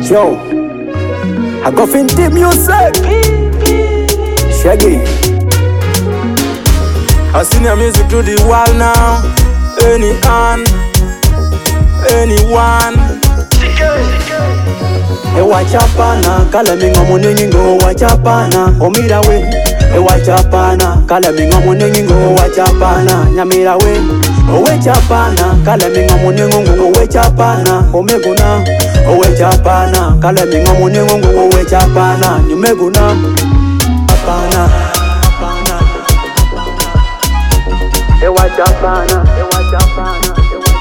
Yo, I go fin deep music. Shaggy. I sing your music to the world now. Anyone. Ewachapana, kala mingo muningo wachapana, omira we. Ewachapana, kala mingo muningo wachapana, nyamira we. Owechapana, kala mingo muningo owechapana, omeguna. Owechapana, kala mingo muningo owechapana, nyumeguna. Apana, apana. Ewachapana, ewachapana.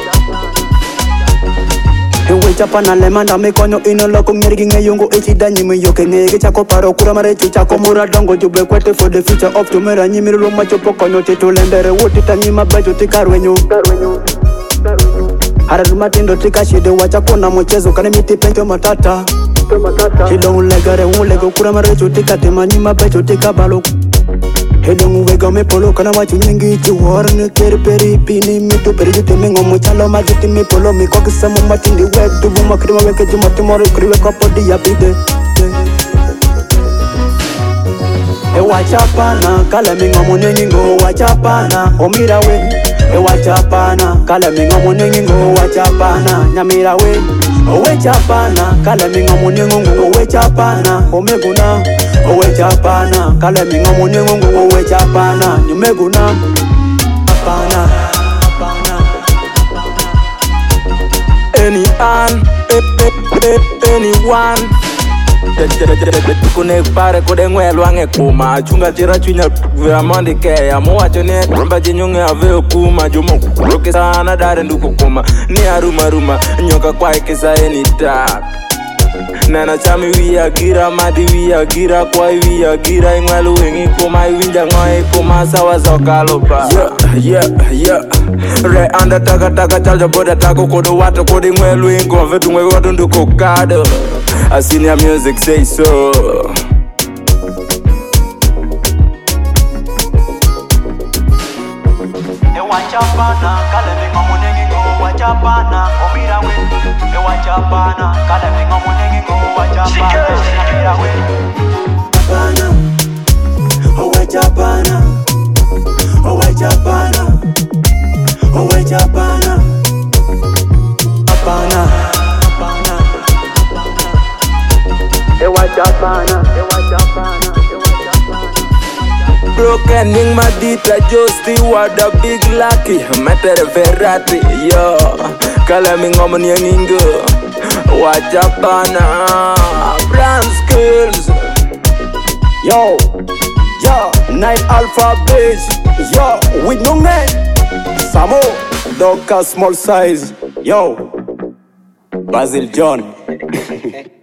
Ewechapana lemanda mekonyo inoloko ngirigi ngeyungu ichida nyimi yoke ngege chako paro kura marechu chako mura dongo jube kwete for the future of tomorrow nyimi ruma chopo konyo titulendere wuti tanyima bajo tikarwenyu Hararuma tindo tika shide wachako na mchezo kane miti pencho matata Hilo ulegare ulego kura marechu tika tema nyima bajo tika balo Helo nguwega mepolo kana wachu nyingi chuwara nekeri peri pini mitu peri jute mingo mchalo majiti mipolo miko kisemu matindi wek dubu makirima weke jumati mori kuriwe kwa podi ya bide Ewachapana, kala mingo muningo wachapana, omira we Ewachapana, kala mingo muningo wachapana, nyamira we Owechapana, kala mingo muningo owechapana, omeguna Owechapana, kala mingo muningo owechapana, nyumeguna Apana, apana Anyone. Kune pare kode ngwelo ange kuma chunga tira chunya vya mondi kaya muwacho ne mba jinyunge ave kuma jumo roke sana dare nduko kuma ni aruma nyoka kwa ikisa anytime Nana chami wiya gira madi wiya gira kwa wiya gira ingwelu wengi kuma iwinja ngoe kuma sawa zokalopa Yeah Re anda taka chalja boda tako kodo watu kodi ngwelu ingo vetu ngwe watu nduko kado I seen your music say so Ewachapana, kala mingo muningo wachapana, omira we Ewachapana, kala mingo muningo wachapana, omira we Apana, owechapana Owechapana Owechapana Apana, apana Ewachapana, ewachapana Broken in Madita, Josti, what a big lucky Matter of Ferrati, yo Kala mingo muningo wachapana Brand skills Yo, Nine Alpha Base Yo, with no man Samo, Doka small size Yo, Basil John